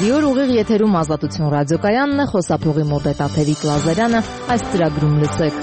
Բարի օր, ուղիղ եթերում Ազատություն ռադիոկայանն է, խոսափողի մոտ է Տաթևիկ Լազարյանը, այս ծրագրում լսեք։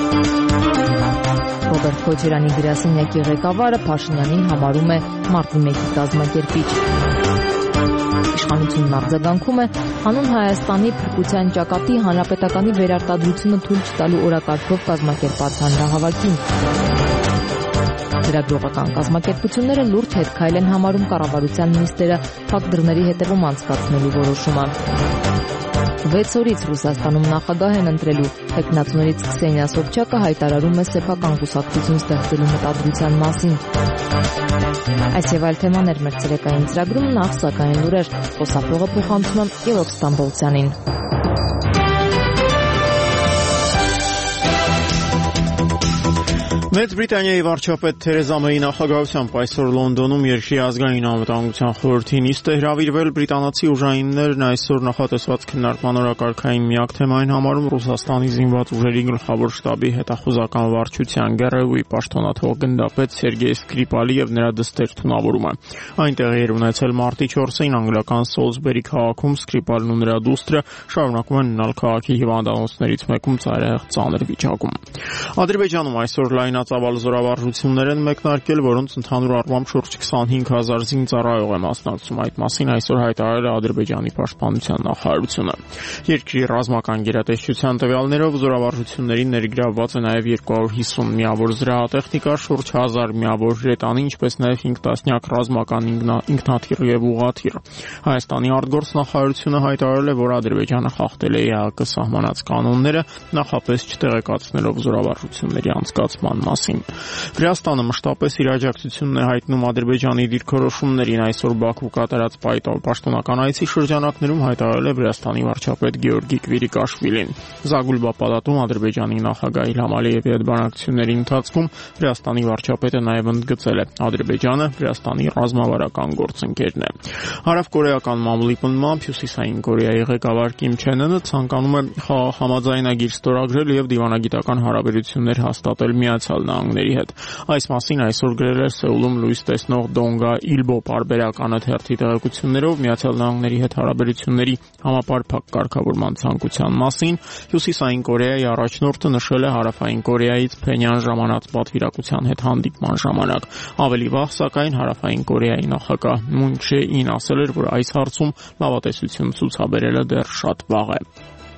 Ռոբերտ Քոչարյանի գրասենյակի ղեկավարը Փաշինյանին համարում է մարտի 1-ի կազմակերպիչ։ Իշխանությունն արձագանքում է հանուն Հայաստանի փրկության ճակատի հանրապետականի վերարտադրությունը թույլ չտալու օրակարգով կազմակերպած հանրահավաքին։ Լրագրողական կազմակերպությունները լուրջ հետքայլ են համարում կառավարության նիստերը փակ դռների հետևում անցկացնելու որոշումը։ 6 օրից Ռուսաստանում նախագահ են ընտրելու, թեկնածուներից Քսենիա Սոբչակը հայտարարում է սեփական կուսակցություն ստեղծելու մտադրության մասին։ Այս եւ այլ թեմաներ մեր ցերեկային ծրագրում, նախ սակայն լուրեր, խոսափողը փոխանցում եմ Գևորգ Ստամբոլցյանին։ Մեծ Բրիտանիայի վարչապետ Թերեզա Մեյի նախագահությամբ այսօր Լոնդոնում երկրի ազգային անվտանգության խորհրդի նիստ է հրավիրվել։ Բրիտանացի ուժայիններն այսօր նախատեսված քննարկման օրակարգային միակ թեմային համարում Ռուսաստանի զինված ուժերի գլխավոր շտաբի հետախուզական վարչության ԳՌՈՒ-ի պաշտոնաթող գնդապետ Սերգեյ Սկրիպալի եւ նրա դստեր թունավորումը։ Այն տեղի էր ունեցել մարտի 4-ին անգլիական Սոլսբերի քաղաքում։ Սկրիպալն ու նրա դուստրը շարունակում են մնալ քաղաքի հիվանդանոցներից մեկում ծայրահեղ ծանր վիճակում։ Ադրբեջանում այսօր լայնածավալ զորավարժություններ են մեկնարկել, որոնց ընդհանուր առմամբ շուրջ 25,000 զինծառայող է մասնակցում։ Այդ մասին այսօր հայտարարել է Ադրբեջանի պաշտպանության նախարարությունը։ Երկրի ռազմական գերատեսչության տվյալներով զորավարժություններին ներգրավված է նաև 250 միավոր զրահատեխնիկա, շուրջ 1000 միավոր հրետանի, ինչպես նաև 5 տասնյակ ռազմական ինքնաթիռ եւ ուղղաթիռ։ Հայաստանի արտգործնախարարությունը հայտարարել է, որ Ադրբեջանը խախտել է ԵԱՀԿ սահմանած կանոնները, նախապես չտեղեկացնելով զորավարժությունների անցկացման մասին։ Վրաստանը մշտապես իր աջակցությունն է հայտնում Ադրբեջանի դիրքորոշումներին։ Այսօր Բաքու կատարած պաշտոնական այցի շրջանակներում հայտարարել է Վրաստանի վարչապետ Գեորգի Կվիրիկաշվիլին։ Զագուլբա պալատում Ադրբեջանի նախագահ Իլհամ Ալիևի հետ բանակցությունների ընթացքում Վրաստանի վարչապետը նաև ընդգծել է Ադրբեջանը Վրաստանի ռազմավարական գործընկերն է։ Հարավկորեական մամուլի պնդմամբ Հյուսիսային Կորեայի ղեկավար Կիմ Չեն Ընը ցանկանում է համաձայնագիր ստորագրել եւ դիվանագիտական հարաբերություններ հաստատել Միացյալ Նահանգների հետ։ Այս մասին այսօր գրել է Սեուլում լույս տեսնող Դոնգա Իլբո պարբերականը թերթի տեղեկություններով Միացյալ Նահանգների հետ հարաբերությունների համապարփակ կարգավորման ցանկության մասին։ Հյուսիսային Կորեայի առաջնորդը նշել է Հարավային Կորեայից Փենյան ժամանած պատվիրակության հետ հանդիպման ժամանակ։ Ավելի վաղ, սակայն, Հարավային Կորեայի նախագահ Մուն Չե Ին ասել էր, որ այս հարցում լավատեսություն ցուցաբերելը դեռ շատ վաղ է։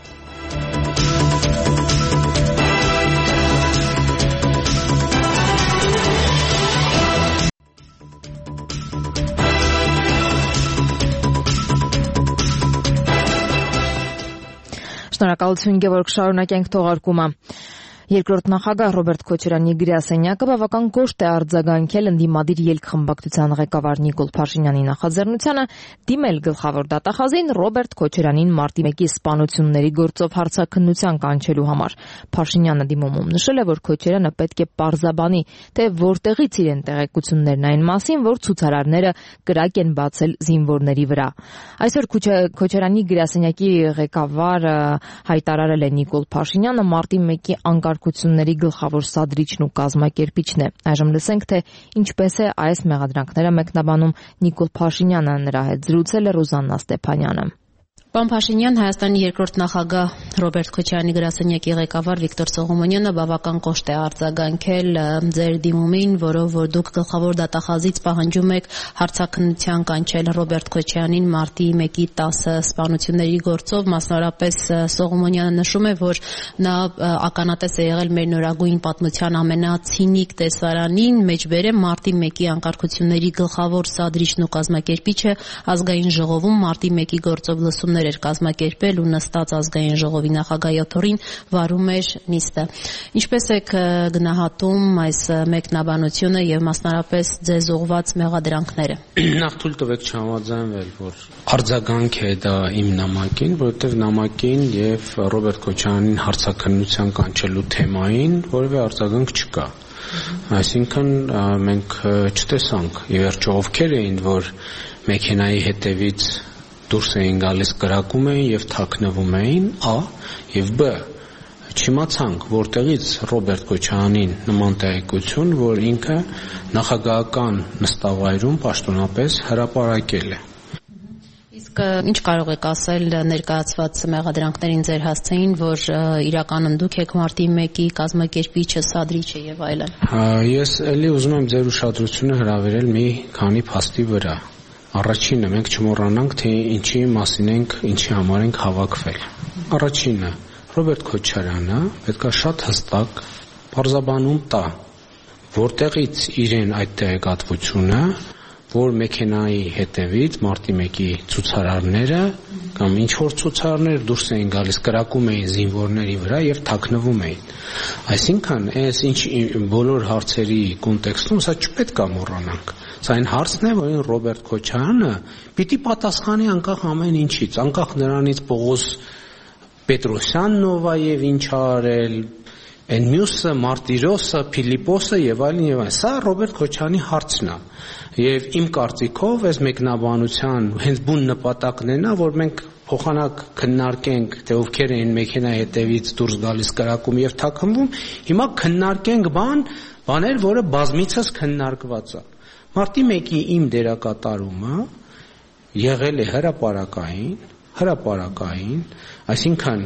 Շնորհակալություն Գևորգ, շարունակենք թողարկումը։ Երկրորդ նախագահ Ռոբերտ Քոչարյանի գրասենյակը բավական կոշտ է արձագանքել ընդդիմադիր ելքխմբակցության ղեկավար Նիկոլ Փաշինյանի նախաձեռնությանը դիմել գլխավոր դատախազին Ռոբերտ Քոչարյանին մարտի 1-ի սպանությունների գործով հարցաքննության կանչելու համար։ Փաշինյանը դիմումում նշել է, որ Քոչարյանը պետք է պարզաբանի, թե որտեղից իրեն տեղեկություններն այն մասին, որ ցուցարարները կրակ են բացել զինվորների վրա։ Այսօր Քոչարյանի գրասենյակի ղեկավարը հայտարարել է Նիկոլ Փաշինյանը մարտի 1-ի անկարգությունների գլխավոր սադրիչն ու կազմակերպիչն է։ Այժմ լսենք, թե ինչպես է այս մեղադրանքները մեկնաբանում Նիկոլ Փաշինյանը, նրա հետ զրուցել է Ռուզաննա Ստեփանյանը։ Պարոն Փաշինյան, Հայաստանի երկրորդ նախագահ Ռոբերտ Քոչարյանի գրասենյակի ղեկավար Վիկտոր Սողոմոնյանը բավական կոշտ է արձագանքել ձեր դիմումին, որով որ դուք գլխավոր դատախազից պահանջում եք հարցաքննության կանչել Ռոբերտ Քոչարյանին մարտի 1-ի 10 սպանությունների գործով, մասնավորապես Սողոմոնյանը նշում է, որ նա ականատես է եղել մեր նորագույն պատմության ամենացինիկ տեսարանին, մեջբերեմ մարտի 1-ի անկարգությունների գլխավոր սադրիչն ու կազմակերպիչը ազգային ժողովում մարտի 1-ի գործով լսումներ էր կազմակերպել ու նստած ազգային ժողովի նախագահի օթորին վարում էր նիստը։ Ինչպես եք գնահատում այս մեկնաբանությունը եւ մասնարարպես ձեզ ուղղված մեղադրանքները։ Նախ թույլ տվեք չհամաձայնվել, որ արձագանք է դա իմ նամակին, որովհետեւ նամակին եւ Ռոբերտ Քոչարյանին հարցաքննության կանչելու թեմային որևէ արձագանք չկա։ Այսինքն մենք չտեսանք ի վերջո ովքեր էին, որ մեքենայի հետևից դուրս էին գալիս, կրակում էին եւ թաքնվում էին, A եւ B չիմացանք որտեղից Ռոբերտ Քոչարյանին նման տեղեկություն, որ ինքը նախագահական նստավայրում պաշտոնապես հրապարակել է։ Իսկ Իսկ ինչ կարող եք ասել ներկայացված մեղադրանքներին ձեր հասցեին, որ իրականում դուք եք մարտի 1-ի կազմակերպիչը, սադրիչը եւ այլն։ Ես ելի ուզում եմ ձեր ուշադրությունը հրավիրել մի քանի փաստի վրա։ Առաջինը, մենք չմոռանանք, թե ինչի մասին ենք, ինչի համար ենք հավաքվել։ Առաջինը, Ռոբերտ Քոչարյանը պետքա շատ հստակ բարձաբանում տա, որտեղից իրեն այդ տեղեկատվությունը, որ մեքենայի հետևից մարտի 1-ի ցուցարարները կամ ինչ որ ցուցարարներ դուրս էին գալիս, կրակում էին զինվորների վրա եւ թաքնվում էին։ Այսինքն, այս ինչ բոլոր հարցերի կոնտեքստում սա չպետք է մոռանանք։ Սա այն հարցն է, որին Ռոբերտ Քոչարյանը պիտի պատասխանի անկախ ամեն ինչից, անկախ նրանից Պողոս Պետրոսյանն ով է եւ ինչ արել, այն մյուսը Մարտիրոսը, Փիլիպոսը եւ այլն եւ այլն։ Սա Ռոբերտ Քոչարյանի հարցն է։ Եվ իմ կարծիքով այս մեկնաբանության հենց բուն նպատակն է նա, որ մենք փոխանակ քննարկենք, թե ովքեր են մեքենայի հետևից դուրս գալիս կրակում եւ թաքնվում, հիմա քննարկենք բաներ, որը բազմիցս քննարկված է։ Մարտի 1-ի իմ դերակատարումը եղել է հրապարակային, այսինքն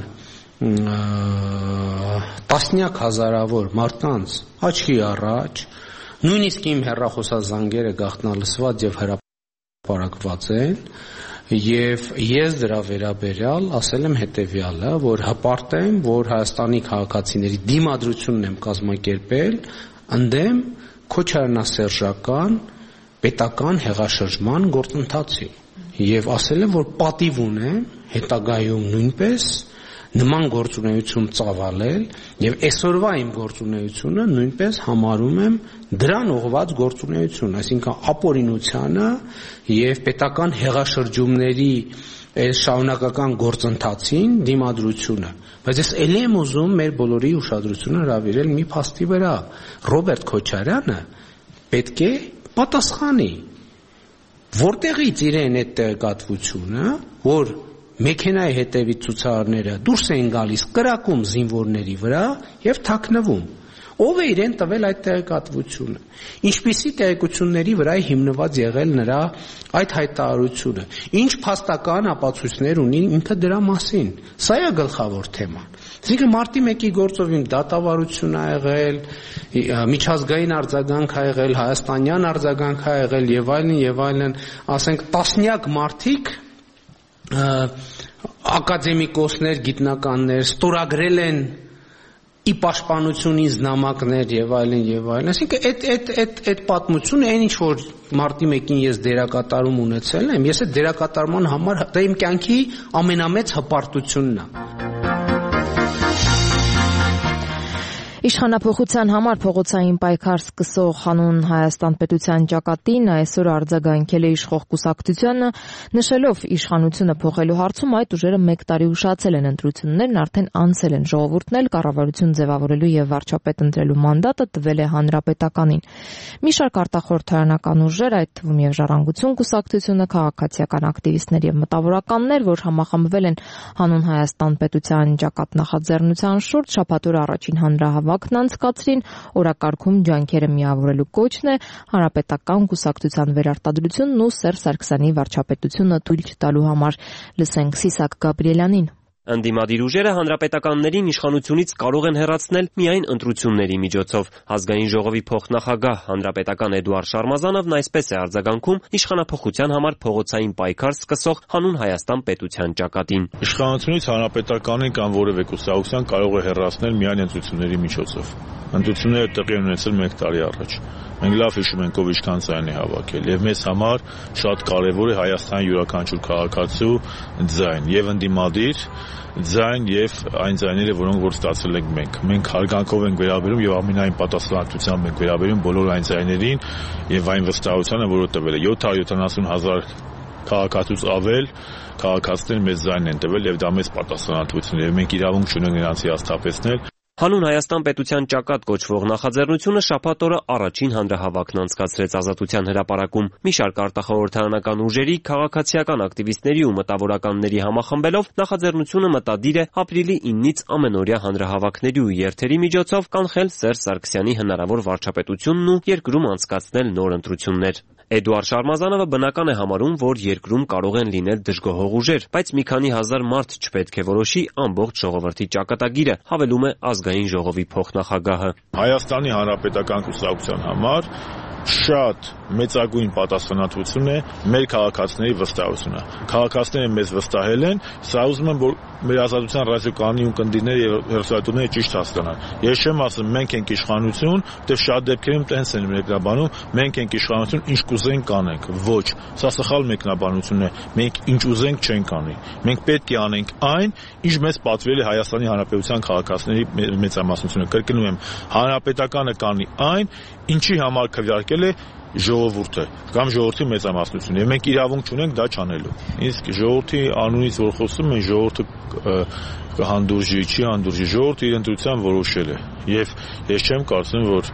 տասնյակ հազարավոր մարդկանց աչքի առաջ, նույնիսկ իմ հեռախոսազանգերը գաղտնալսված եւ հրապարակված են, եւ ես դրա վերաբերյալ ասել եմ հետեւյալը, որ հպարտ եմ, որ Հայաստանի քաղաքացիների դիմադրությունն եմ կազմակերպել ընդդեմ քոչարյանասերժական պետական հեղաշրջման գործընթացի եւ ասել եմ, որ պատիվ ունեմ հետագայում նույնպես նման գործունեություն ծավալել եւ այսօրվա իմ գործունեությունը նույնպես համարում եմ դրան ուղղված գործունեություն, այսինքն ապօրինությանը եւ պետական հեղաշրջումների այս շարունակական գործընթացին դիմադրությունը։ Բայց ես ելի եմ ուզում մեր բոլորի ուշադրությունը հրավիրել մի փաստի վրա։ Ռոբերտ Քոչարյանը պետք է պատասխանի, որտեղից իրեն այդ տեղեկատվությունը, որ մեքենայի հետևից ցուցարարները դուրս էին գալիս կրակում զինվորների վրա եւ թաքնվում։ Ով է իրեն տվել այդ տեղեկատվությունը։ Ինչպիսի տեղեկությունների վրա է հիմնված եղել նրա այդ հայտարարությունը։ Ինչ փաստական ապացույցներ ունի ինքը դրա մասին։ Սա է գլխավոր թեման։ Այսինքն մարտի 1-ի գործով իմ դատավարություն ա եղել, միջազգային արձագանք ա եղել, հայաստանյան արձագանք ա եղել եւ այլն, ասենք տասնյակ մարդիկ ակադեմիկոսներ, գիտնականներ ստորագրել են ի պաշտպանությունից նամակներ եւ այլն։ Այսինքն այդ պատմությունը այն ինչ որ մարտի 1-ին ես դերակատարում ունեցել եմ, ես այդ դերակատարման համար դա իմ կյանքի ամենամեծ հպարտությունն է։ Իշխանափոխության համար փողոցային պայքար սկսող հանուն Հայաստան պետության ճակատին այսօր արձագանքել է իշխող կուսակցությունը, նշելով իշխանությունը փոխելու հարցում այդ ուժերը 1 տարի ուշացել են, ընտրություններն արդեն անցել են, ժողովուրդն էլ կառավարություն ձևավորելու եւ վարչապետ ընտրելու մանդատը տվել է հանրապետականին։ Մի շարք արտախորհրդարանական ուժեր, այդ թվում եւ Ժառանգություն կուսակցությունը, քաղաքացիական ակտիվիստներ եւ մտավորականներ, որ համախմբվել են հանուն Հայաստան պետության ճակատ նախաձեռնության շուրջ, շաբաթ օրը առաջին հանրահավաքն անցկացրին, օրակարգում ջանքերը միավորելու կոչն է, հանրապետական կուսակցության վերարտադրությունն ու Սերժ Սարգսյանի վարչապետությունը թույլ չտալու համար։ Լսենք Սիսակ Գաբրիելյանին։ Ընդդիմադիր ուժերը հանրապետականներին իշխանությունից կարող են հեռացնել միայն ընտրությունների միջոցով։ Ազգային ժողովի փոխնախագահ հանրապետական Էդուարդ Շարմազանովն այսպես է արձագանքում իշխանափոխության համար փողոցային պայքար սկսող հանուն Հայաստան պետության ճակատին։ Իշխանությունից հանրապետականին կամ որևէ կուսակցության կարող է հեռացնել միայն ընտրությունների միջոցով։ Ընտրությունները տեղի են ունեցել 1 տարի առաջ։ Մենք լավ հիշում ենք ով ինչքան ձայն է հավաքել եւ մեզ համար շատ կարեւոր է Հայաստանի յուրաքանչյուր քաղաքացու ձայն եւ ընդդիմադիր ձայն եւ այն ձայները, որոնք որ ստացել ենք մենք։ Մենք հարգանքով ենք վերաբերում եւ ամենայն պատասխանատվությամբ ենք վերաբերում բոլոր այն ձայներին եւ այն վստահությանը, որը տվել է 770,000 քաղաքացուց ավել քաղաքացիներ մեծ ձայն են տվել եւ դա մեծ պատասխանատվություն է եւ մենք իրավունք չունենք նրանց հիասթափեցնել։ Հանուն Հայաստան պետության ճակատ կոչվող նախաձեռնությունը շաբաթ օրը առաջին հանրահավաքն անցկացրեց Ազատության հրապարակում։ Մի շարք արտախորհրդարանական ուժերի, քաղաքացիական ակտիվիստների ու մտավորականների համախմբելով նախաձեռնությունը մտադիր է ապրիլի 9-ից ամենօրյա հանրահավաքների ու երթերի միջոցով կանխել Սերժ Սարգսյանի հնարավոր վարչապետությունն ու երկրում անցկացնել նոր ընտրություններ։ Էդուարդ Շարմազանովը բնական է համարում, որ երկրում կարող են լինել դժգոհող ուժեր, բայց մի քանի հազար մարդ չպետք է որոշի ամբողջ ժողովրդի ճակատագիրը, հավելում է ազգային ժողովի փոխնախագահը։ Հայաստանի Հանրապետական կուսակցության համար շատ մեծագույն պատասխանատվություն է մեր քաղաքացիների վստահությունը։ Քաղաքացիները մեզ վստահել են, սա ուզում եմ, որ մեր ազատության ռադիոկայանի ունկնդիրները եւ հեռուստատուները ճիշտ հասկանան։ Ես չեմ ասում մենք ենք իշխանություն, դե շատ դեպքերում տենց են մեկնաբանում, մենք ենք իշխանություն, ինչ կուզենք կանենք։ Ոչ, սա սխալ մեկնաբանություն է։ Մենք ինչ ուզենք չենք անի։ Մենք պետք է անենք այն, ինչ մեզ պատվիրել է Հայաստանի Հանրապետության քաղաքացիների մեծամասնությունը։ Կրկնում եմ, հանրապետականը կանի այն, ինչի համար քվեարկել է ժողովուրդը կամ ժողովրդի մեծամասնությունը, եւ մենք իրավունք չունենք դա չանելու։ Իսկ ժողովրդի անունից որ խոսում են, ժողովուրդը կհանդուրժի, չի հանդուրժի, ժողովուրդը իր ընտրության որոշել է։ Եվ ես չեմ կարծում, որ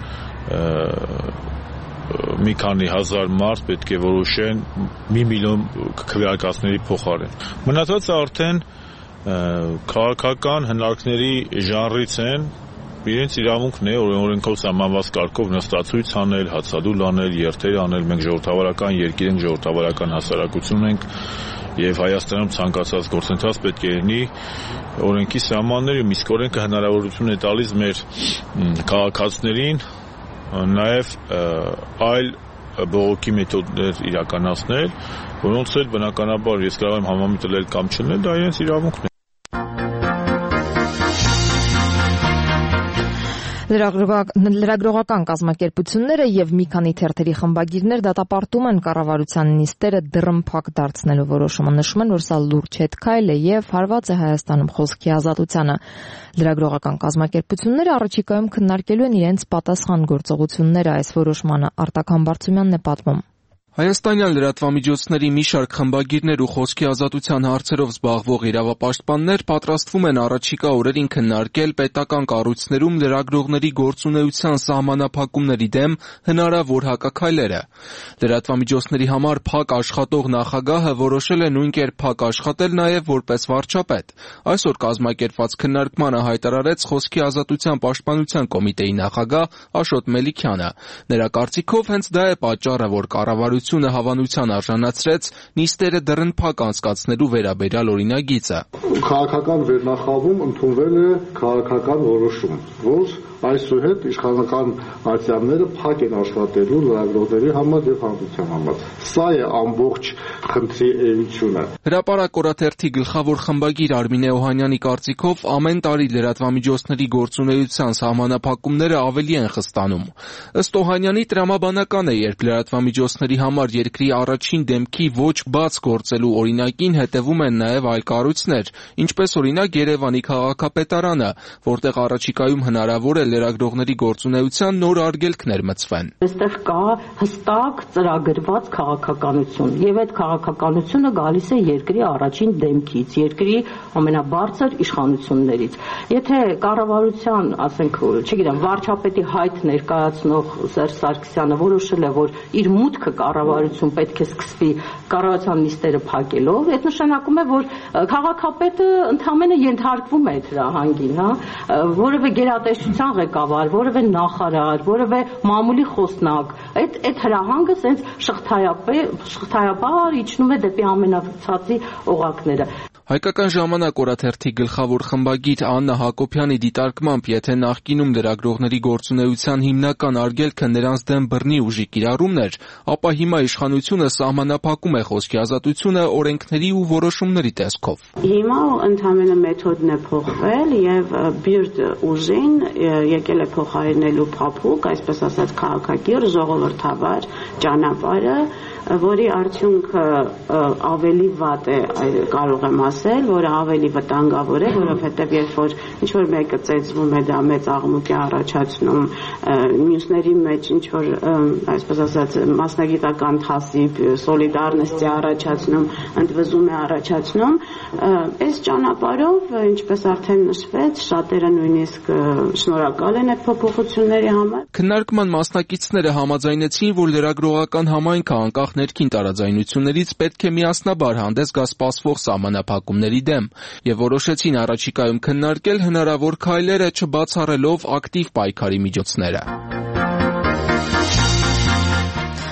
մի քանի հազար մարդ պետք է որոշեն 1 միլիոն քվեարկածների փոխարեն։ Մնացածը արդեն քաղաքական հնարքների ժանրից են։ Իրենց իրավունքն է օրենքով սահմանված կարգով նստացույց անել, հացադուլ անել, երթեր անել, մենք ժողովրդավարական երկիր ենք, ժողովրդավարական հասարակություն ենք եւ Հայաստանում ցանկացած գործընթաց պետք է լինի օրենքի սահմաններում, իսկ օրենքը հնարավորություն է տալիս մեր քաղաքացիներին նաեւ այլ բողոքի մեթոդներ իրականացնել, որոնց էլ բնականաբար ես կարող եմ համամիտ տնել կամ չլնել, դա իրենց իրավունքն է։ Լրագրողական կազմակերպությունները եւ մի քանի թերթերի խմբագիրներ դատապարտում են կառավարության նիստերը դռնփակ դարձնելու որոշումը, նշում են, որ սա լուրջ հետքայլ է եւ հարված է Հայաստանում խոսքի ազատությանը։ Լրագրողական կազմակերպությունները առաջիկայում քննարկելու են իրենց պատասխան գործողությունները, այս որոշմանը Արտակ Համբարձումյանն է պատմում։ Հայաստանյան լրատվամիջոցների մի շարք խմբագիրներ ու խոսքի ազատության հարցերով զբաղվող իրավապաշտպաններ պատրաստվում են առաջիկա օրերին քննարկել պետական կառույցներում լրագրողների գործունեության սահմանափակումների դեմ հնարավոր հակաքայլերը։ Լրատվամիջոցների համար փակ աշխատող նախագահը որոշել է նույն կերպ փակ աշխատել նաև որպես վարչապետ։ Այսօր կազմակերպված քննարկմանը հայտարարեց խոսքի ազատության պաշտպանության կոմիտեի նախագահ Աշոտ Մելիքյանը։ Նրա կարծիքով հենց դա է պատճառը, որ կառավարությունը հավանության արժանացրեց նիստերը դռնփակ անցկացնելու վերաբերյալ օրինագիծը։ Քաղաքական վերնախավում ընդունվել է քաղաքական որոշում, որ այսուհետ իշխանական ատյանները փակ են աշխատելու լրագրողների համար եւ հանրության համար։ Սա է ամբողջ խնդրի էությունը։ Հրապարակ օրաթերթի գլխավոր խմբագիր Արմինե Օհանյանի կարծիքով ամեն տարի լրատվամիջոցների գործունեության սահմանափակումները ավելի են խստանում։ Ըստ Օհանյանի տրամաբանական է, երբ լրատվամիջոցների համար երկրի առաջին դեմքի ոչ բաց գործելու օրինակին հետևում են նաև այլ կառույցներ, ինչպես օրինակ Երևանի քաղաքապետարանը, որտեղ առաջիկայում հնարավոր է լրագրողների գործունեության նոր արգելքներ մտցվեն։ Այստեղ կա հստակ ծրագրված քաղաքականություն, եւ այդ քաղաքականությունը գալիս է երկրի առաջին դեմքից, երկրի ամենաբարձր իշխանություններից։ Եթե կառավարության, ասենք, չգիտեմ, վարչապետի հայտ ներկայացնող Սերժ Սարգսյանը որոշել է, որ իր մուտքը կառավարություն պետք է սկսվի կառավարության նիստերը փակելով, այդ նշանակում է, որ քաղաքապետը ընդհանրապես ենթարկվում է այդ հրահանգին, որևէ գերատեսչության ղեկավար, որևէ նախարար, որևէ մամուլի խոսնակ, այդ հրահանգը սենց շղթայաբար իջնում է դեպի ամենացածի օղակները։ Հայկական ժամանակ օրաթերթի գլխավոր խմբագիր Աննա Հակոբյանի դիտարկմամբ, եթե նախկինում լրագրողների գործունեության հիմնական արգելքը նրանց դեմ բռնի ուժի կիրառումն էր, ապա հիմա իշխանությունը սահմանափակում է խոսքի ազատությունը օրենքների ու որոշումների տեսքով։ Հիմա ընդհանրապես մեթոդն է փոխվել եւ բիրդ ուժին եկել է փոխարինելու փափուկ, այսպես ասած քաղաքակիր ժողովրդավար ճանապարհը, որի արդյունքը ավելի վատ է, կարող եմ ասել, որը ավելի վտանգավոր է, որովհետև երբ որ ինչ-որ մեկը ծեծվում է, դա մեծ աղմուկ է առաջացնում, մյուսների մեջ ինչ-որ, այսպես ասած, մասնագիտական թասիբ, սոլիդարնեստ է առաջացնում, ընդվզում է առաջացնում, այս ճանապարհով, ինչպես արդեն նշվեց, շատերը նույնիսկ շնորհակալ են այդ փոփոխությունների համար։ Քննարկման մասնակիցները համաձայնեցին, որ լրագրողական համայնքը անկախ ներքին տարաձայնություններից պետք է միասնաբար հանդես գա սպասվող սահմանափակումների դեմ եւ որոշեցին առաջիկայում քննարկել հնարավոր քայլերը, չբացառելով ակտիվ պայքարի միջոցները։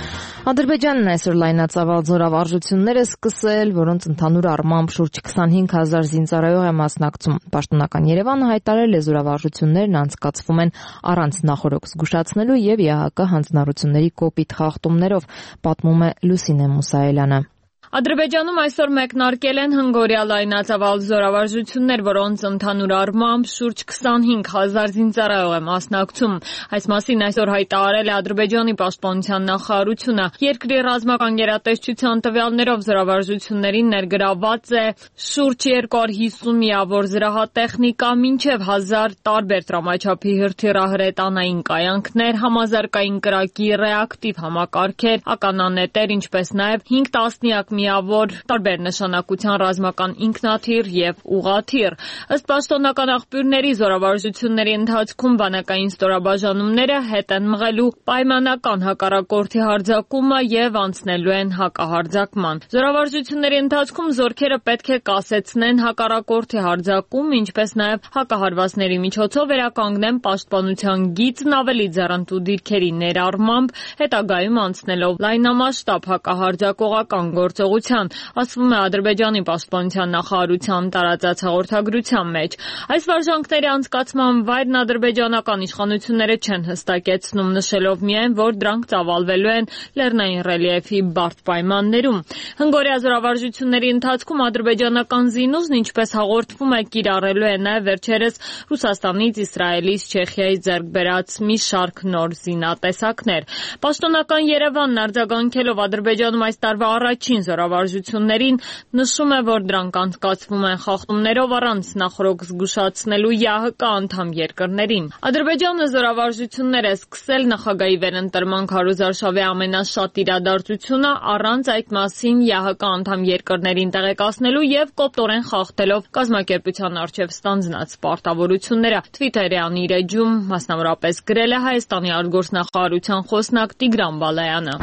Ադրբեջանն այսօր լայնածավալ զորավարժություններ է սկսել, որոնց ընդհանուր առմամբ շուրջ 25,000 զինծառայող է մասնակցում։ Պաշտոնական Երևանը հայտարարել է զորավարժություններն անցկացվում են առանց նախօրոք զգուշացնելու եւ ԵԱՀԿ հանձնառությունների կոպիտ խախտումներով, պատմում է Լուսինե Մուսայելյանը։ Ադրբեջանում այսօր մեկնարկել են հնգօրյա լայնածավալ զորավարժություններ, որոնց ընդհանուր առմամբ շուրջ 25,000 զինծառայող է մասնակցում։ Այս մասին այսօր հայտարարել է Ադրբեջանի պաշտպանության նախարարությունը։ Երկրի ռազմական գերատեսչության տվյալներով զորավարժություններին ներգրավված է շուրջ 250 միավոր զրահատեխնիկա, մինչև 1000 տարբեր տրամաչափի հրթիռահրետանային կայանքներ, համազարգային կրակի ռեակտիվ համակարգեր, ականանետեր, ինչպես նաև 5 տասնյակ միավոր տարբեր նշանակության ռազմական ինքնաթիռ եւ ուղաթիռ։ Ըստ պաշտոնական աղբյուրների զորավարժությունների ընթացքում բանակային ստորաբաժանումները հետ են մղելու պայմանական հակառակորդի հարձակումը եւ անցնելու են հակահարձակման։ Զորավարժությունների ընթացքում զորքերը պետք է կասեցնեն հակառակորդի հարձակում, ինչպես նաեւ հակահարվածների միջոցով վերականգնեն պաշտպանության գիծն ավելի ձեռնտու դիրքերի ներառմամբ, հետագայում անցնելով լայնամասշտաբ հակահարձակողական գործողության, ասվում է Ադրբեջանի պաշտպանության նախարարության տարածած հաղորդագրության մեջ։ Այս վարժանքների անցկացման վայրն ադրբեջանական իշխանությունները չեն հստակեցնում, նշելով միայն, որ դրանք ծավալվելու են լեռնային ռելիեֆի բարդ պայմաններում։ Հնգօրյա զորավարժությունների ընթացքում ադրբեջանական զինուժն, ինչպես հաղորդվում է, կիրառելու է նաև վերջերս Ռուսաստանից, Իսրայելից, Չեխիայից ձեռք բերած մի շարք նոր զինատեսակներ։ Պաշտոնական Երևանն արձագանքելով Ադրբեջանում այս տարվա առաջին զորավարժություններին նշում է, որ դրանք անցկացվում են խախտումներով առանց նախօրոք զգուշացնելու ԵԱՀԿ անդամ երկրներին։ Ադրբեջանը զորավարժություններ է սկսել նախագահի վերընտրման քարոզարշավի ամենաշատ իրադարձությունը առանց այդ մասին ԵԱՀԿ անդամ երկրներին տեղեկացնելու եւ կոպտորեն խախտելով կազմակերպության առջեւ ստանձնած պարտավորությունները։ Թվիտերյան իր էջում մասնավորապես գրել է Հայաստանի արտգործնախարարության խոսնակ Տիգրան Բալայանը։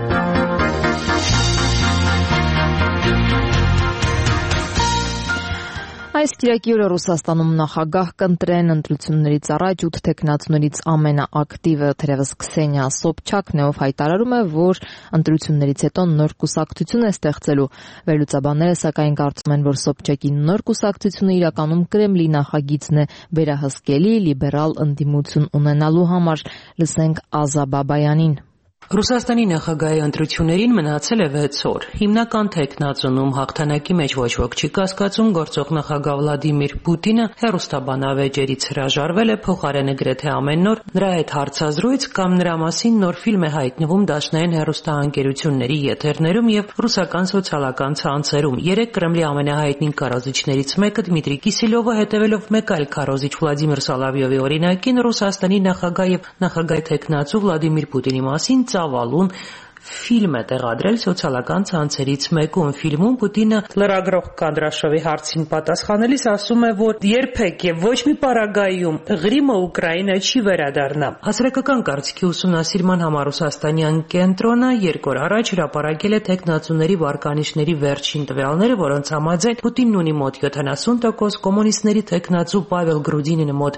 Այս կիրակի օրը Ռուսաստանում նախագահ կընտրեն ընտրություններից առաջ 8 թեկնածուներից ամենաակտիվը թերևս Քսենիա Սոբչակն է, ով հայտարարում է, որ ընտրություններից հետո նոր կուսակցություն է ստեղծելու։ Վերլուծաբանները սակայն կարծում են, որ Սոբչակի նոր կուսակցությունը իրականում Կրեմլի նախագիծն է վերահսկելի լիբերալ ընդդիմություն ունենալու համար։ Լսենք Ազա Բաբայանին։ Ռուսաստանի նախագահի ընտրություններին մնացել է 6 օր։ Հիմնական թեկնածուում հաղթանակի մեջ ոչ ոք չի կասկածում, գործող նախագահ Վլադիմիր Պուտինը հեռուստաբանավեճերից հրաժարվել է, փոխարենը գրեթե ամեն օր նրա հետ հարցազրույց կամ նրա մասին նոր ֆիլմ է հայտնվում դաշնային հեռուստաընկերությունների եթերներում եւ ռուսական սոցիալական ցանցերում։ Երեք Կրեմլի ամենահայտնի քարոզիչներից մեկը Դմիտրի Կիսելյովը, հետևելով մեկ այլ քարոզիչ Վլադիմիր Սոլովյովի օրինակին, Ռուսաստանի նախագահ եւ նախագահի թեկնածու Վլադիմիր Պուտինի մասին ծավալուն ֆիլմ է տեղադրել սոցիալական ցանցերից մեկում։ Ֆիլմում Պուտինը լրագրող Կանդրաշովի հարցին պատասխանելիս ասում է, որ երբեք եւ ոչ մի պարագայում Ղրիմը Ուկրաինա չի վերադառնա։ Հասարակական կարծիքի ուսումնասիրման համար ռուսաստանյան կենտրոնը 2 օր առաջ հրապարակել է թեկնածուների վարկանիշների վերջին տվյալները, որոնց համաձայն Պուտինն ունի մոտ 70%, կոմունիստների թեկնածու Պավել Գրուդինինը մոտ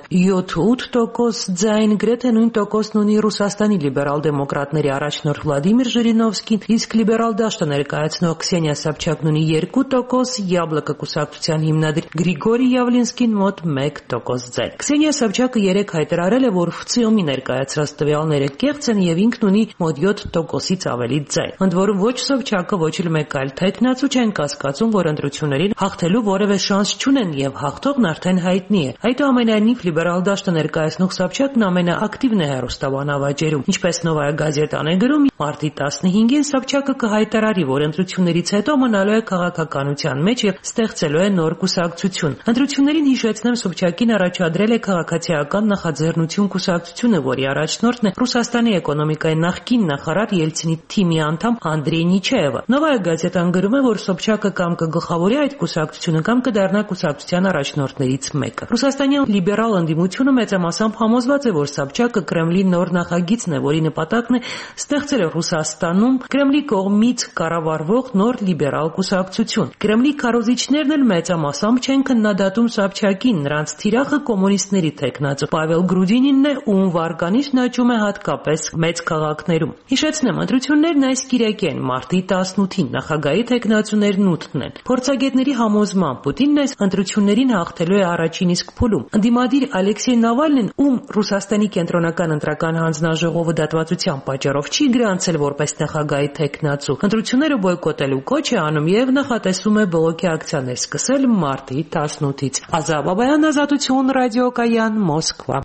7-8% ձայն, գրեթե նույն տոկոսն ունի Ռուսաստանի լիբերալ-դեմոկրատների առաջնորդ Վլադիմիր Ժիրինովսկին, իսկ լիբերալ դաշտը ներկայացնող Քսենիա Սոբչակն ունի 2%, Յաբլոկը կուսակցության հիմնադիր Գրիգորի Յավլինսկին մոտ 1% ձայն։ Քսենիա Սոբչակը երեք հայտարարել է, որ ՖՑԻՕՄ-ի ներկայացրած տվյալները կեղծ են եւ ինքն ունի մոտ 7%-ից ավելի ձայն։ Ընդ որում ոչ Սոբչակը, ոչ էլ մեկ այլ թեկնածու չեն կասկածում, որ ընտրություններին հաղթելու որևէ շանս չունեն եւ հաղթողն արդեն հայտնի է։ Այդուամենայնիվ լիբերալ դաշտը ներկայացնող Սոբչակն ամենաակտիվն է հեռուստաբանավաճերում, ինչպես Նովայա գազետան է գրում, մարտի 15-ին Սոբչակը կհայտարարի, որ ընտրություններից հետո մնալու է քաղաքականության մեջ եւ ստեղծելու է նոր կուսակցություն։ Ընտրություններին հիշեցնեմ, Սոբչակին առաջադրել է քաղաքացիական նախաձեռնություն կուսակցությունը, որի առաջնորդն է Ռուսաստանի էկոնոմիկայի նախկին նախարար Ելցինի թիմի անդամ Անդրեյ Նիչաևը։ Նովայա գազետան գրում է, որ Սոբչակը կամ կգլխավորի այդ կուսակցությունը, կամ կդառնա կուսակցության առաջնորդներից մեկը։ Ռուսաստանյան լիբերալ ընդդիմությունը մեծամասամբ համոզված է, որ Սոբչակը Կրեմլի նոր նախագիծն է, որի նպատակն է ստեղծել Ռուսաստան Ռուսաստանում Կրեմլի կողմից կառավարվող նոր լիբերալ կուսակցություն։ Կրեմլի քարոզիչներն էլ մեծամասամբ չեն քննադատում Սաբչակին, նրանց թիրախը կոմունիստների թեկնածու Պավել Գրուդինինն է, ում վարկանիշն աճում է հատկապես մեծ քաղաքներում։ Հիշեցնեմ, ընտրություններն այս կիրակի են, մարտի 18-ին, նախագահի թեկնածուներն 8-ն են։ Փորձագետների համոզմամբ Պուտինն այս ընտրություններին հաղթելու է առաջին իսկ փուլում։ Ընդդիմադիր Ալեքսեյ Նավալնին, ում Ռուսաստանի կենտրոնական ընտրական հանձնաժողովը դատվածության պատճառով չի գրանցել որպես նախագահի թեկնածու, ընտրությունները բոյկոտելու կոչ է անում եւ նախատեսում է բողոքի ակցիաներ սկսել մարտի 18-ից։ Ազատ Բաբայան, Ազատություն, ռադիոկայան, Մոսկվա։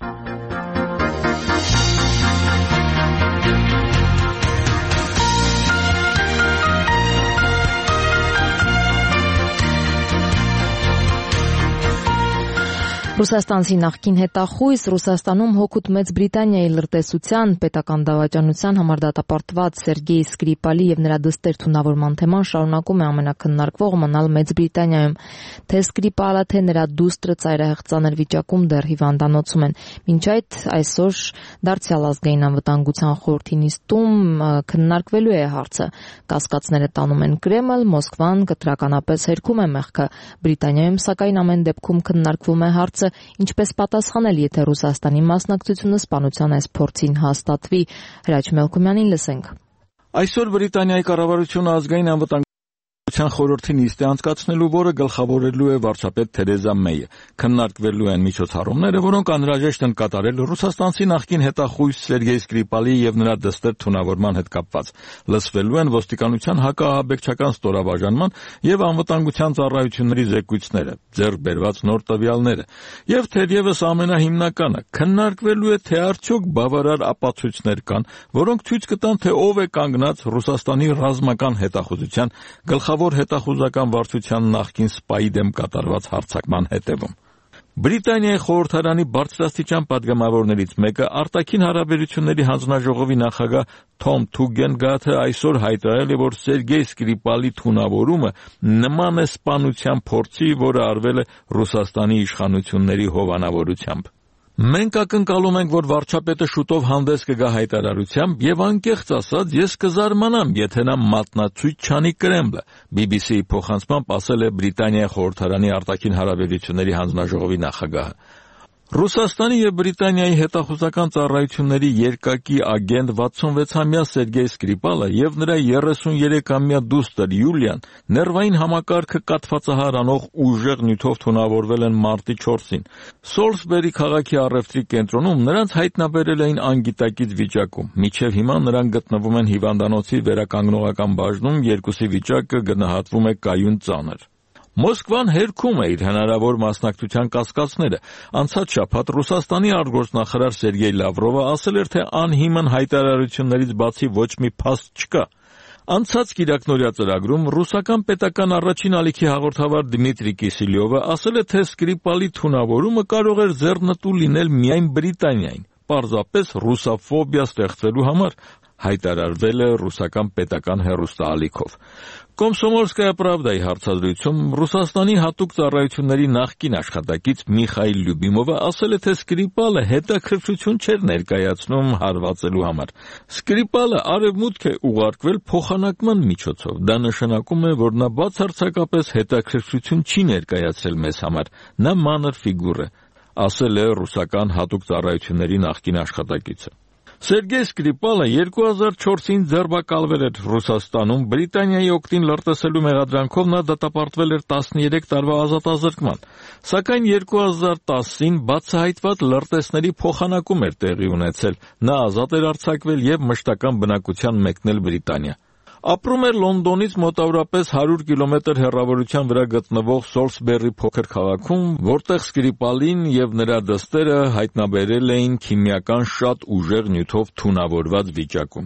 Ռուսաստանցի նախկին հետախույզ Ռուսաստանում հօգուտ Մեծ Բրիտանիայի լրտեսության պետական դավաճանության համար դատապարտված Սերգեյ Սկրիպալի եւ նրա դստեր թունավորման թեման շարունակում է ամենակննարկվող մնալ Մեծ Բրիտանիայում։ Թե Սկրիպալը, թե նրա դուստրը ծայրահեղ ծանր վիճակում դեռ հիվանդանոցում են։ Մինչ այդ այսօր Դարձյալ ազգային անվտանգության խորհրդի նիստում քննարկվելու է հարցը։ Կասկածները տանում են Կրեմլ, Մոսկվան կտրականապես հերքում է մեղքը։ Բրիտանիայում սակայն ամեն դեպքում քննարկվում է հարցը ինչպես պատասխանել, եթե Ռուսաստանի մասնակցությունը սպանության այս փորձին հաստատվի։ Հրաչ Մելքումյանին լսենք։ Այսօր Բրիտանիայի կառավարությունը ազգային անվտանգության խորհրդի նիստ է անցկացնելու, որը գլխավորելու է վարչապետ Թերեզա Մեյը։ Քննարկվելու են միջոցառումները, որոնք անհրաժեշտ են կատարել Ռուսաստանցի նախկին հետախույզ Սերգեյ Սկրիպալի եւ նրա դստեր թունավորման հետ կապված։ Լսվելու են ոստիկանության հակաահաբեկչական ստորաբաժանման եւ անվտանգության ծառայությունների զեկույցները, ձեռք բերված նոր տվյալները։ Եվ թերևս ամենահիմնականը, քննարկվելու է, թե արդյոք բավարար ապացույցներ կան, որոնք ցույց կտան, թե ով է կանգնած Ռուսաստանի ռազմական հետախուզության գլխավոր հետախուզական վարչության նախկին սպայի դեմ կատարված հարձակման հետևում։ Բրիտանիայի խորհրդարանի բարձրաստիճան պատգամավորներից մեկը արտաքին հարաբերությունների հանձնաժողովի նախագահ Թոմ Թուգենգաթը այսօր հայտարարել է, որ Սերգեյ Սկրիպալի թունավորումը նման է սպանության փորձի, որը արվել է Ռուսաստանի իշխանությունների հովանավորությամբ։ Մենք ակնկալում ենք, որ վարչապետը շուտով հանդես կգա հայտարարությամբ եւ անկեղծ ասած ես կզարմանամ, եթե նա մատնացույց չանի Կրեմլը, BBC-ի փոխանցմամբ ասել է Բրիտանիայի խորհրդարանի արտաքին հարաբերությունների հանձնաժողովի նախագահը։ Ռուսաստանի եւ Բրիտանիայի հետախուզական ծառայությունների երկակի ագենտ 66-ամյա Սերգեյ Սկրիպալը եւ նրա 33-ամյա դուստր Յուլիան ներվային համակարգը կաթվածահար անող ուժեղ նյութով թունավորվել են մարտի 4-ին։ Սոլսբերի քաղաքի առևտրի կենտրոնում նրանց հայտնաբերել էին անգիտակից վիճակում։ Մինչև հիմա նրանք գտնվում են հիվանդանոցի վերականգնողական բաժնում, երկուսի վիճակը գնահատվում է կայուն ծանր։ Մոսկվան հերքում է իր հնարավոր մասնակցության կասկածները։ Անցած շաբաթ Ռուսաստանի արտգործնախարար Սերգեյ Լավրովը ասել էր, թե անհիմն հայտարարություններից բացի ոչ մի փաստ չկա։ Անցած կիրակնօրյա ծրագրում ռուսական պետական առաջին ալիքի հաղորդավար Դմիտրի Կիսիլյովը ասել է, թե Սկրիպալի թունավորումը կարող էր ձեռնտու լինել միայն Բրիտանիային, պարզապես ռուսաֆոբիա ստեղծելու համար, հայտարարվել է ռուսական պետական հեռուստաալիքով։ Կոմսոմոլսկայա պրավդայի հարցազրույցում Ռուսաստանի հատուկ ծառայությունների նախկին աշխատակից Միխայիլ Լյուբիմովը ասել է, թե Սկրիպալը հետաքրքրություն չէր ներկայացնում հարվածելու համար։ Սկրիպալը արևմուտք է ուղարկվել փոխանակման միջոցով։ Դա նշանակում է, որ նա բացարձակապես հետաքրքրություն չի ներկայացրել մեզ համար։ Նա մանր ֆիգուր է, ասել է ռուսական հատուկ ծառայությունների նախկին աշխատակիցը։ Սերգեյ Սկրիպալը 2004-ին ձերբակալվել էր Ռուսաստանում, Բրիտանիայի օգտին լրտեսելու մեղադրանքով նա դատապարտվել էր 13 տարվա ազատազրկման, սակայն 2010-ին բացահայտված լրտեսների փոխանակում էր տեղի ունեցել, նա ազատ էր արձակվել եւ մշտական բնակության մեկնել Բրիտանիա։ Ապրում էր Լոնդոնից մոտավորապես 100 կիլոմետր հեռավորության վրա գտնվող Սոլսբերի փոքր քաղաքում, որտեղ Սկրիպալին եւ նրա դստերը հայտնաբերել էին քիմիական շատ ուժեղ նյութով թունավորված վիճակում։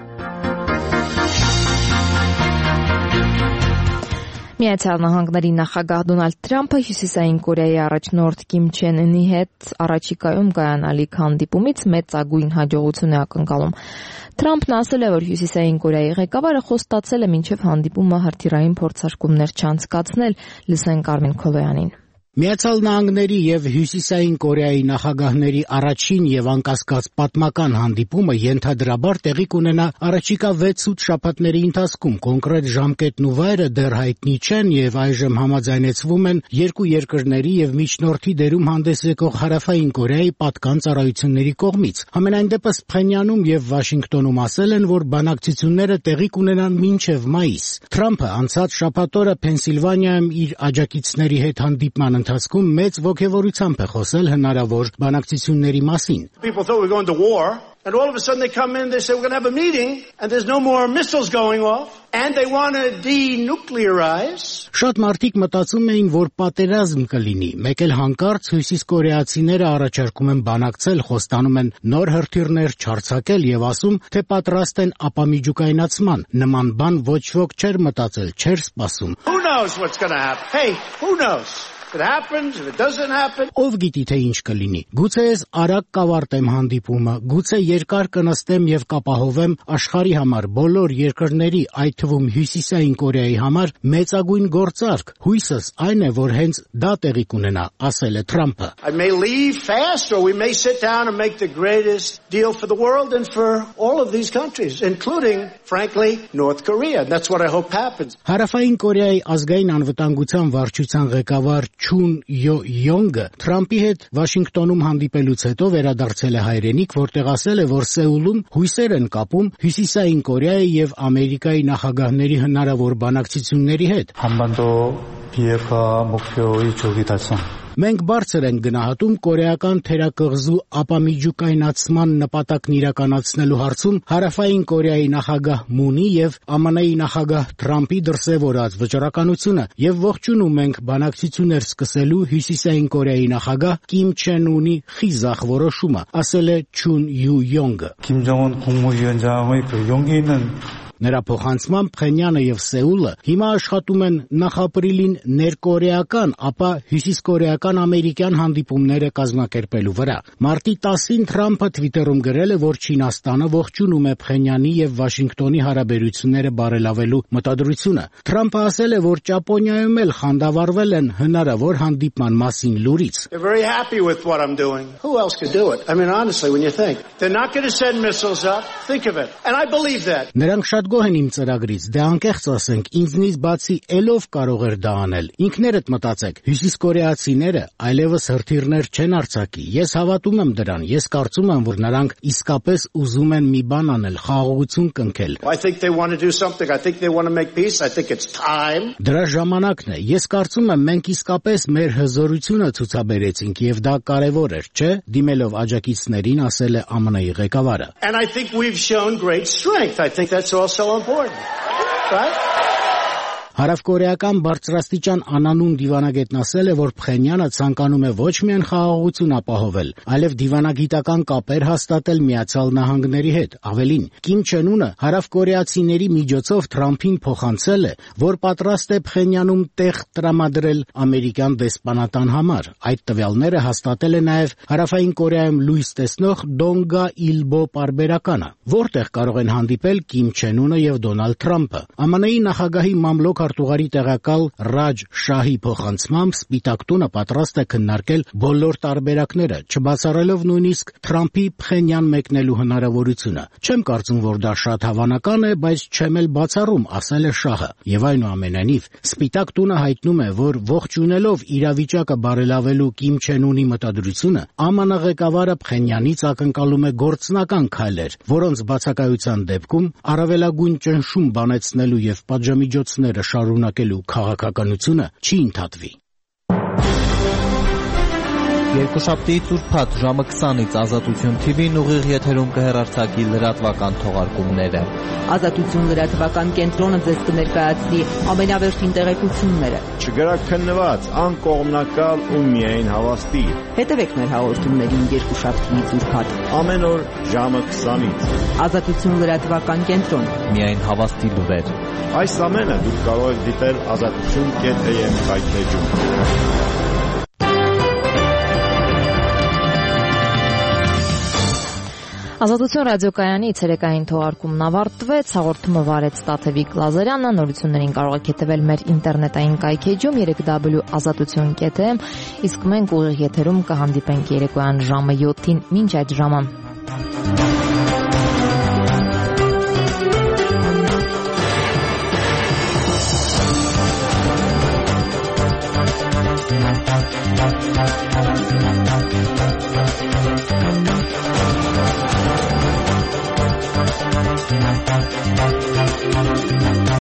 Միացյալ Նահանգների նախագահ Դոնալդ Թրամփը Հյուսիսային Կորեայի առաջնորդ Կիմ Չեն Ընի հետ առաջիկայում կայանալիք հանդիպումից մեծագույն հաջողություն է ակնկալում։ Թրամփն ասել է, որ Հյուսիսային Կորեայի ղեկավարը խոստացել է մինչև հանդիպումը հրթիռային փորձարկումներ չանցկացնել, լսենք Արմեն Քոլոյանին։ Միացյալ Նահանգների եւ Հյուսիսային Կորեայի նախագահների առաջին եւ անկասկած պատմական հանդիպումը ենթադրաբար տեղի կունենա առաջիկա 6-8 շաբաթների ընթացքում։ Կոնկրետ ժամկետն ու վայրը դեռ հայտնի չեն եւ այժմ համաձայնեցվում են երկու երկրների եւ միջնորդի դերում հանդես եկող Հարավային Կորեայի պատկան ծառայությունների կողմից։ Համենայն դեպս Փխենյանում եւ Վաշինգտոնում ասել են, որ բանակցությունները տեղի կունենան մինչեւ մայիս։ Թրամփը անցած շաբաթ օրը Փենսիլվանիայում իր աջակիցների հետ հանդիպման ընթացքում մեծ ոգևորությամբ է խոսել հնարավոր բանակցությունների մասին։ And all of a sudden they come in, they say we're going to have a meeting and there's no more missiles going off and they want to denuclearize. Շատ մարդիկ մտածում էին, որ պատերազմ կլինի, մեկ էլ հանկարծ հյուսիս կորեացիները առաջարկում են բանակցել, խոստանում են նոր հրթիռներ չարձակել եւ ասում, թե պատրաստ են ապամիջուկայնացման։ Նման բան ոչ ոք չէր մտածել, չէր սպասում։ Who knows what's going to happen? Hey, who knows? If it happens, if it doesn't happen. Ով գիտի թե ինչ կլինի։ Գուցե ես արագ կավարտեմ հանդիպումը, գուցե երկար կնստեմ եւ կապահովեմ աշխարհի համար բոլոր երկրների, այդ թվում Հյուսիսային Կորեայի համար մեծագույն գործարք։ Հույսս այն է, որ հենց դա տեղի կունենա, ասել է Թրամփը։ I may leave fast or we may sit down and make the greatest deal for the world and for all of these countries, including, frankly, North Korea. And that's what I hope happens. Հարավային Կորեայի ազգային անվտանգության վարչության ղեկավար Չուն Յոնգը Թրամփի հետ Վաշինգտոնում հանդիպելուց հետո վերադարձել է հայրենիք, որտեղ ասել է, որ Սեուլում հույսեր են կապում Հյուսիսային Կորեայի եւ Ամերիկայի նախագահների հնարավոր բանակցությունների հետ։ 한반도 비핵화 목표의 조기 달성. Մենք բարձր ենք գնահատում կորեական թերակղզու ապամիջուկայնացման նպատակն իրականացնելու հարցում Հարավային Կորեայի նախագահ Մունի եւ ԱՄՆ-ի նախագահ Թրամփի դրսեւորած վճռականությունը եւ ողջունում ենք բանակցություններ սկսելու Հյուսիսային Կորեայի նախագահ Կիմ Չեն Ունի խիզախ որոշումը, ասել է Չուն Յոնգը։ 김정은 국무위원장의 그 용기 있는 Նրա փոխանցմամբ Փխենյանը եւ Սեուլը հիմա աշխատում են նախապրիլին ներկորեական, ապա հյուսիսկորեական ամերիկյան հանդիպումները կազմակերպելու վրա։ Մարտի 10-ին Թրամփը Twitter-ում գրել է, որ Չինաստանը ողջունում է Փխենյանի եւ Վաշինգտոնի հարաբերությունները բարելավելու մտադրությունը։ Թրամփը ասել է, որ Ճապոնիայում էլ խանդավառվել են հնարավոր հանդիպման մասին լուրից։ They're very happy with what I'm doing. Who else could do it? I mean, honestly, when you think. They're not going to send missiles up. Think of it. And I believe that. Նրանք շատ գոհ են իմ ծրագրից, դե անկեղծ ասենք, ինձնից բացի ելով կարող էր դա անել։ Ինքներդ մտածեք, հյուսիսկորեացիները այլևս հրթիռներ չեն արձակի։ Ես հավատում եմ դրան, ես կարծում եմ, որ նրանք իսկապես ուզում են մի բան անել, խաղաղություն կնքել։ I think they want to do something. I think they want to make peace. I think it's time. Դրա ժամանակն է։ Ես կարծում եմ մենք իսկապես մեր հզորությունը ցուցաբերեցինք եւ դա կարեւոր էր, չէ՞, դիմելով աջակիցներին ասել է ԱՄՆ-ի ղեկավարը։ And I think we've shown great strength. I think that's also important, right? Հարավկորեական բարձրաստիճան անանուն դիվանագետն ասել է, որ Փխենյանը ցանկանում է ոչ միայն խաղաղություն ապահովել, այլև դիվանագիտական կապեր հաստատել Միացյալ Նահանգների հետ։ Ավելին, Կիմ Չեն Ունը հարավկորեացիների միջոցով Թրամփին փոխանցել է, որ պատրաստ է Փխենյանում տեղ տրամադրել ամերիկյան դեսպանատան համար։ Այդ տվյալները հաստատել է նաև Հարավային Կորեայում լույս տեսնող Դոնգա Իլբո պարբերականը, որտեղ կարող են հանդիպել Կիմ Չեն Ունը եւ Դոնալդ Թրամփը։ ԱՄՆ-ի նախագահի մամլոք արտուղարի տեղակալ Ռաջ Շահի փոխանցմամբ Սպիտակ տունը պատրաստ է քննարկել բոլոր տարբերակները, չբացառելով նույնիսկ Թրամփի Փխենյան մեկնելու հնարավորությունը։ Չեմ կարծում, որ դա շատ հավանական է, բայց չեմ էլ բացառում, ասել է Շահը։ Եվ այնուամենայնիվ, Սպիտակ տունը հայտնում է, որ ողջունելով իրավիճակը բարելավելու Կիմ Չեն Ունի մտադրությունը, ԱՄՆ ղեկավարը Փխենյանից ակնկալում է գործնական քայլեր, որոնց բացակայության դեպքում առավելագույն ճնշում բանեցնելու եւ պատժամիջոցները շարունակելու քաղաքականությունը չի ընդհատվի։ Երկուշաբթի ծուրփաթ ժամը 20-ից Ազատություն TV-ն ուղիղ եթերում կհեռարձակի լրատվական թողարկումները։ Ազատություն լրատվական կենտրոնը ձեզ կներկայացնի ամենավերջին տեղեկությունները։ Չգրաքննված, անկողմնակալ ու միայն հավաստի։ Հետևեք մեր հաղորդումներին երկուշաբթի ծուրփաթ։ Ամեն օր ժամը 20-ից։ Ազատություն լրատվական կենտրոն։ Միայն հավաստի լուրեր։ Այս ամենը դուք կարող եք դիտել azatutun.am сайթում։ Ազատություն ռադիոկայանի ցերեկային թողարկումն ավարտվեց, հաղորդումը վարեց Տաթևիկ Լազարյանը, նորություններին կարող եք հետևել մեր ինտերնետային կայքեջում www.azatutyon.am, իսկ մենք ուղիղ եթերում կհանդիպենք երեկոյան ժամը 7-ին, մինչ այդ ժամը։